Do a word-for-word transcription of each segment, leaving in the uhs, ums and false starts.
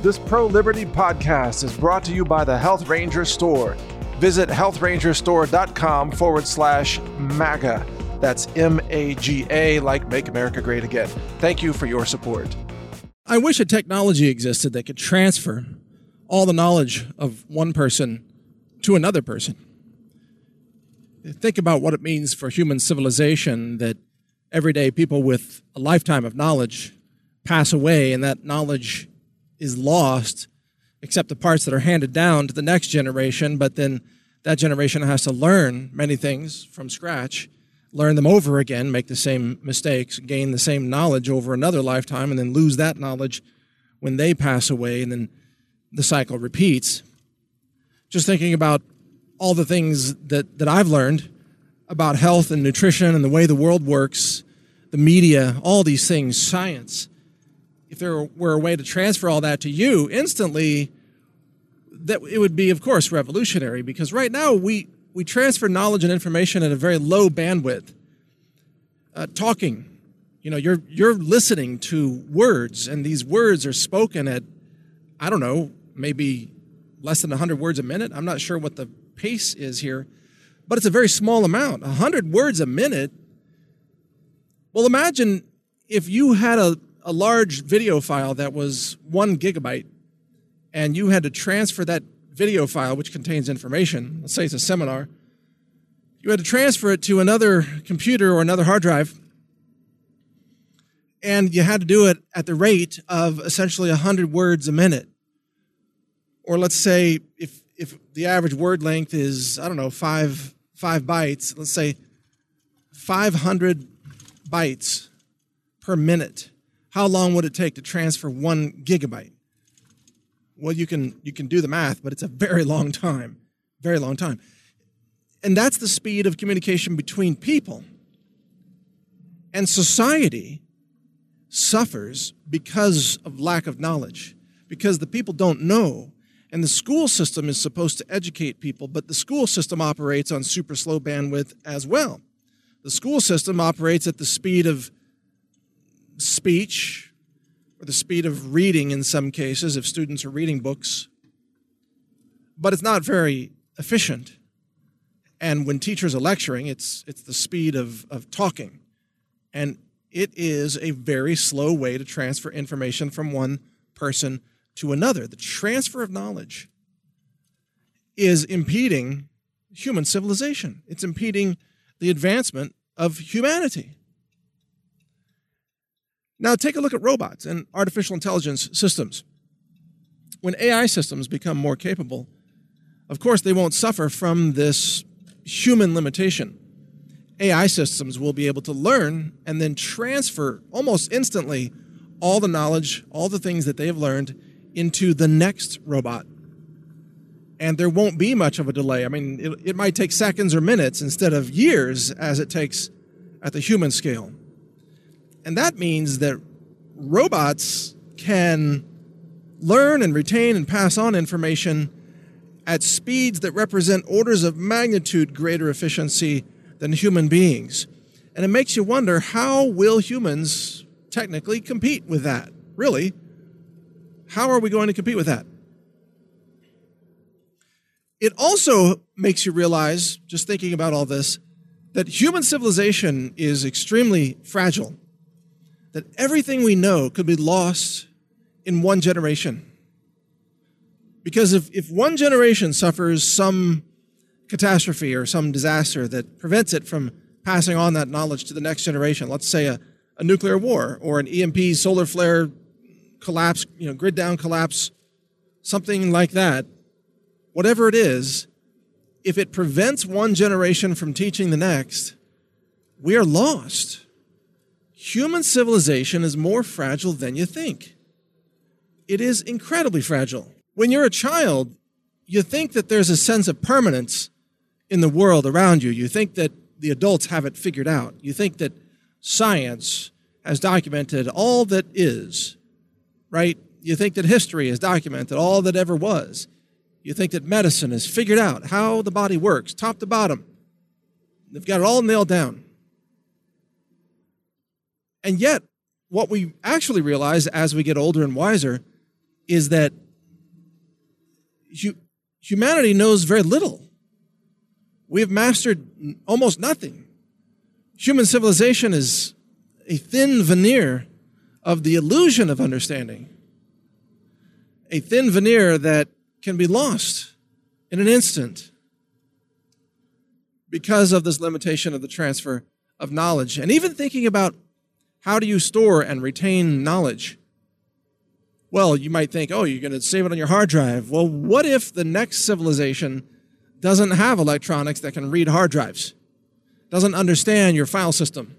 This pro-liberty podcast is brought to you by the Health Ranger Store. Visit health ranger store dot com forward slash MAGA. That's M A G A, like Make America Great Again. Thank you for your support. I wish a technology existed that could transfer all the knowledge of one person to another person. Think about what it means for human civilization that everyday people with a lifetime of knowledge pass away and that knowledge is lost, except the parts that are handed down to the next generation, but then that generation has to learn many things from scratch, learn them over again, make the same mistakes, gain the same knowledge over another lifetime, and then lose that knowledge when they pass away, and then the cycle repeats. Just thinking about all the things that, that I've learned about health and nutrition and the way the world works, the media, all these things, science. If there were a way to transfer all that to you instantly, that it would be, of course, revolutionary, because right now we, we transfer knowledge and information at a very low bandwidth. Uh, talking, you know, you're you're listening to words, and these words are spoken at, I don't know, maybe less than one hundred words a minute. I'm not sure what the pace is here, but it's a very small amount. one hundred words a minute. Well, imagine if you had a a large video file that was one gigabyte, and you had to transfer that video file, which contains information, let's say it's a seminar, you had to transfer it to another computer or another hard drive, and you had to do it at the rate of essentially one hundred words a minute. Or let's say if if the average word length is, I don't know, five, five bytes, let's say five hundred bytes per minute. How long would it take to transfer one gigabyte? Well, you can you can do the math, but it's a very long time, very long time. And that's the speed of communication between people. And society suffers because of lack of knowledge, because the people don't know. And the school system is supposed to educate people, but the school system operates on super slow bandwidth as well. The school system operates at the speed of speech, or the speed of reading in some cases, if students are reading books, but it's not very efficient. And when teachers are lecturing, it's it's the speed of, of talking. And it is a very slow way to transfer information from one person to another. The transfer of knowledge is impeding human civilization. It's impeding the advancement of humanity. Now, take a look at robots and artificial intelligence systems. When A I systems become more capable, of course, they won't suffer from this human limitation. A I systems will be able to learn and then transfer almost instantly all the knowledge, all the things that they have learned into the next robot. And there won't be much of a delay. I mean, it, it might take seconds or minutes instead of years as it takes at the human scale. And that means that robots can learn and retain and pass on information at speeds that represent orders of magnitude greater efficiency than human beings. And it makes you wonder, how will humans technically compete with that? Really? How are we going to compete with that? It also makes you realize, just thinking about all this, that human civilization is extremely fragile. That everything we know could be lost in one generation. Because if, if one generation suffers some catastrophe or some disaster that prevents it from passing on that knowledge to the next generation, let's say a, a nuclear war or an E M P solar flare collapse, you know, grid down collapse, something like that, whatever it is, if it prevents one generation from teaching the next, we are lost. Human civilization is more fragile than you think. It is incredibly fragile. When you're a child, you think that there's a sense of permanence in the world around you. You think that the adults have it figured out. You think that science has documented all that is, right? You think that history has documented all that ever was. You think that medicine has figured out how the body works, top to bottom. They've got it all nailed down. And yet, what we actually realize as we get older and wiser is that hu- humanity knows very little. We have mastered almost nothing. Human civilization is a thin veneer of the illusion of understanding, a thin veneer that can be lost in an instant because of this limitation of the transfer of knowledge. And even thinking about how do you store and retain knowledge? Well, you might think, oh, you're going to save it on your hard drive. Well, what if the next civilization doesn't have electronics that can read hard drives, doesn't understand your file system?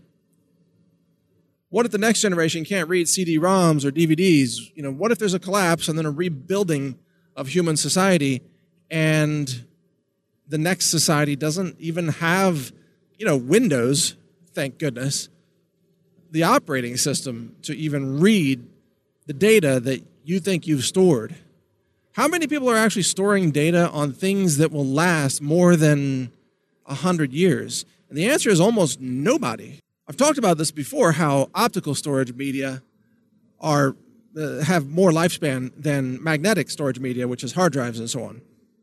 What if the next generation can't read C D ROMs or D V Ds? You know, what if there's a collapse and then a rebuilding of human society, and the next society doesn't even have, you know, Windows, thank goodness, the operating system to even read the data that you think you've stored? How many people are actually storing data on things that will last more than a hundred years? And the answer is almost nobody. I've talked about this before, how optical storage media are uh, have more lifespan than magnetic storage media, which is hard drives and so on.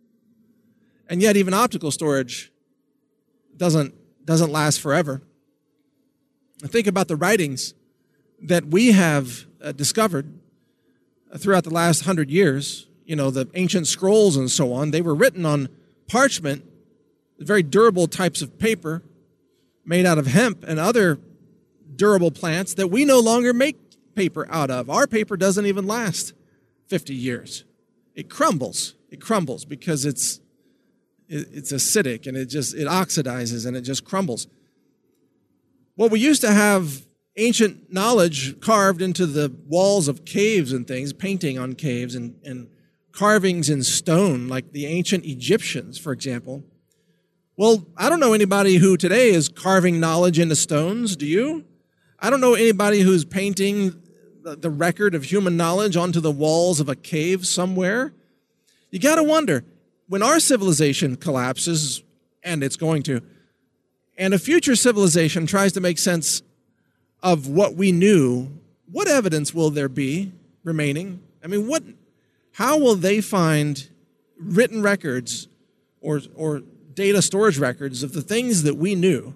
And yet even optical storage doesn't, doesn't last forever. And think about the writings that we have uh, discovered uh, throughout the last hundred years. You know, the ancient scrolls and so on, they were written on parchment, very durable types of paper made out of hemp and other durable plants that we no longer make paper out of. Our paper doesn't even last fifty years. It crumbles. It crumbles because it's it's acidic and it just it oxidizes and it just crumbles. Well, we used to have ancient knowledge carved into the walls of caves and things, painting on caves and, and carvings in stone, like the ancient Egyptians, for example. Well, I don't know anybody who today is carving knowledge into stones. Do you? I don't know anybody who's painting the record of human knowledge onto the walls of a cave somewhere. You got to wonder, when our civilization collapses, and it's going to, and a future civilization tries to make sense of what we knew, what evidence will there be remaining? I mean, what, how will they find written records or, or data storage records of the things that we knew?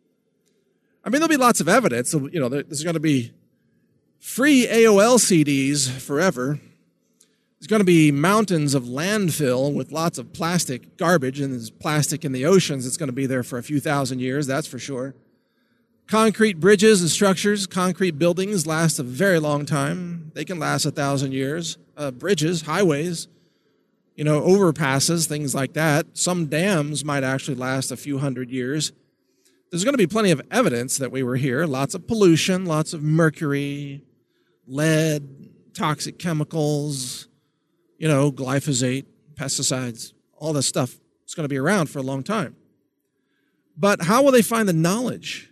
I mean, there'll be lots of evidence. You know, there's going to be free A O L C Ds forever. There's going to be mountains of landfill with lots of plastic garbage, and there's plastic in the oceans. It's going to be there for a few thousand years, that's for sure. Concrete bridges and structures, concrete buildings last a very long time. They can last a thousand years. Uh, bridges, highways, you know, overpasses, things like that. Some dams might actually last a few hundred years. There's going to be plenty of evidence that we were here. Lots of pollution, lots of mercury, lead, toxic chemicals, you know, glyphosate, pesticides, all this stuff. It's going to be around for a long time. But how will they find the knowledge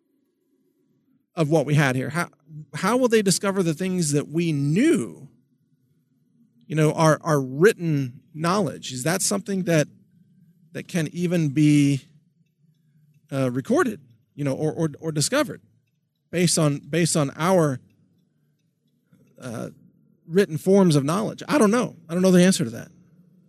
of what we had here? How, how will they discover the things that we knew? You know, our, our written knowledge. Is that something that that can even be uh, recorded, you know, or, or or discovered based on based on our uh, written forms of knowledge? I don't know. I don't know the answer to that.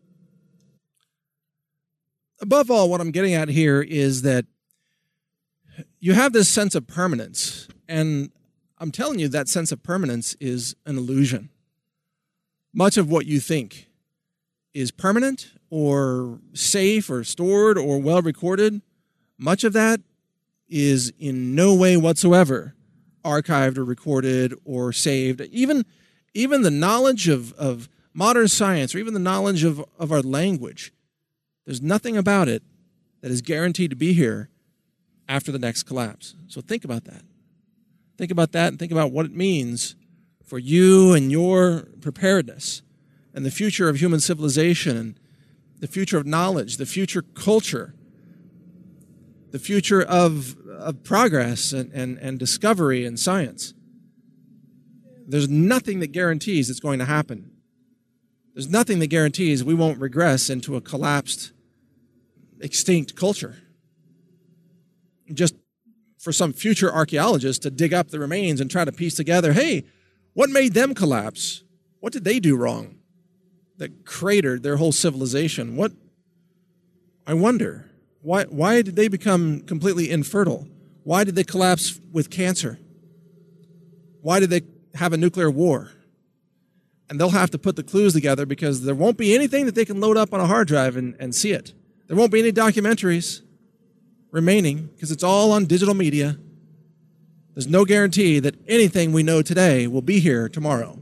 Above all, what I'm getting at here is that you have this sense of permanence, and I'm telling you that sense of permanence is an illusion. Much of what you think is permanent or safe or stored or well recorded, much of that is in no way whatsoever archived or recorded or saved. Even, even the knowledge of, of modern science or even the knowledge of, of our language, there's nothing about it that is guaranteed to be here after the next collapse. So think about that. Think about that and think about what it means for you and your preparedness and the future of human civilization and the future of knowledge, the future culture, the future of, of progress and, and, and discovery and science. There's nothing that guarantees it's going to happen. There's nothing that guarantees we won't regress into a collapsed, extinct culture. Just for some future archaeologist to dig up the remains and try to piece together, hey, what made them collapse? What did they do wrong that cratered their whole civilization? What, I wonder, why, why did they become completely infertile? Why did they collapse with cancer? Why did they have a nuclear war? And they'll have to put the clues together because there won't be anything that they can load up on a hard drive and, and see it. There won't be any documentaries remaining because it's all on digital media. There's no guarantee that anything we know today will be here tomorrow.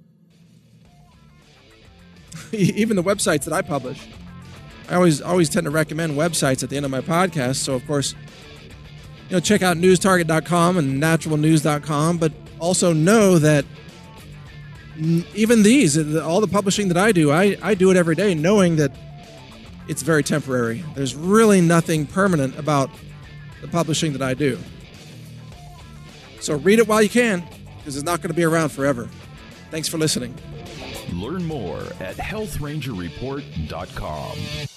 Even the websites that I publish, I always always tend to recommend websites at the end of my podcast. So, of course, you know, check out news target dot com and natural news dot com, but also know that even these, all the publishing that I do, I, I do it every day knowing that it's very temporary. There's really nothing permanent about the publishing that I do. So read it while you can, because it's not going to be around forever. Thanks for listening. Learn more at health ranger report dot com.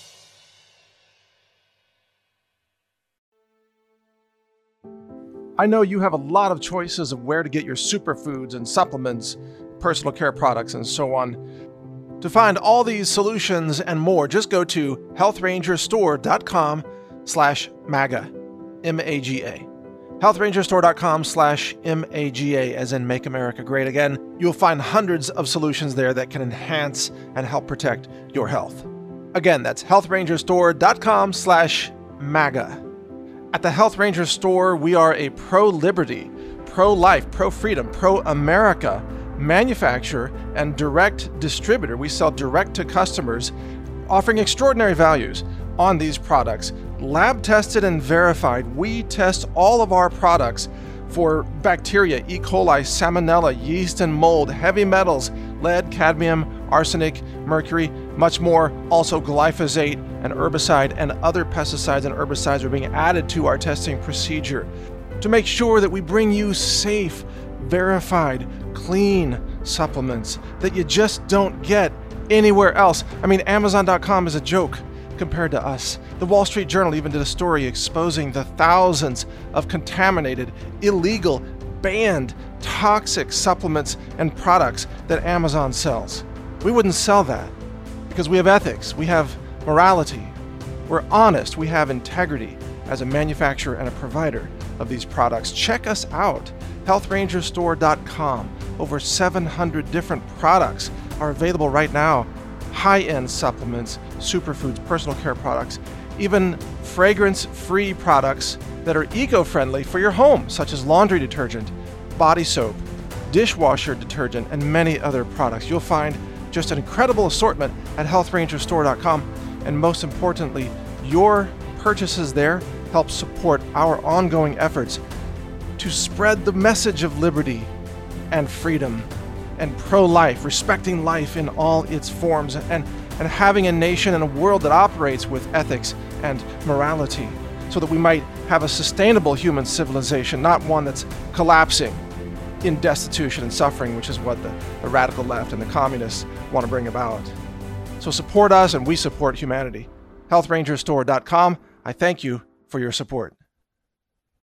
I know you have a lot of choices of where to get your superfoods and supplements, personal care products, and so on. To find all these solutions and more, just go to health ranger store dot com slash MAGA, M A G A. health ranger store dot com slash M A G A, as in Make America Great Again. You'll find hundreds of solutions there that can enhance and help protect your health. Again, that's health ranger store dot com slash MAGA. At the Health Ranger Store, we are a pro-liberty, pro-life, pro-freedom, pro-America manufacturer and direct distributor. We sell direct to customers, offering extraordinary values on these products. Lab tested and verified. We test all of our products for bacteria, E. coli, salmonella, yeast and mold, heavy metals, lead, cadmium, arsenic, mercury, much more. Also glyphosate, an herbicide, and other pesticides and herbicides are being added to our testing procedure to make sure that we bring you safe, verified, clean supplements that you just don't get anywhere else. I mean, Amazon dot com is a joke compared to us. The Wall Street Journal even did a story exposing the thousands of contaminated, illegal, banned, toxic supplements and products that Amazon sells. We wouldn't sell that because we have ethics, we have morality, we're honest, we have integrity as a manufacturer and a provider of these products. Check us out, health ranger store dot com. Over seven hundred different products are available right now. High-end supplements, superfoods, personal care products, even fragrance-free products that are eco-friendly for your home, such as laundry detergent, body soap, dishwasher detergent, and many other products. You'll find just an incredible assortment at health ranger store dot com, and most importantly, your purchases there help support our ongoing efforts to spread the message of liberty and freedom and pro-life, respecting life in all its forms, and, and having a nation and a world that operates with ethics and morality so that we might have a sustainable human civilization, not one that's collapsing in destitution and suffering, which is what the, the radical left and the communists want to bring about. So support us and we support humanity. health ranger store dot com. I thank you for your support.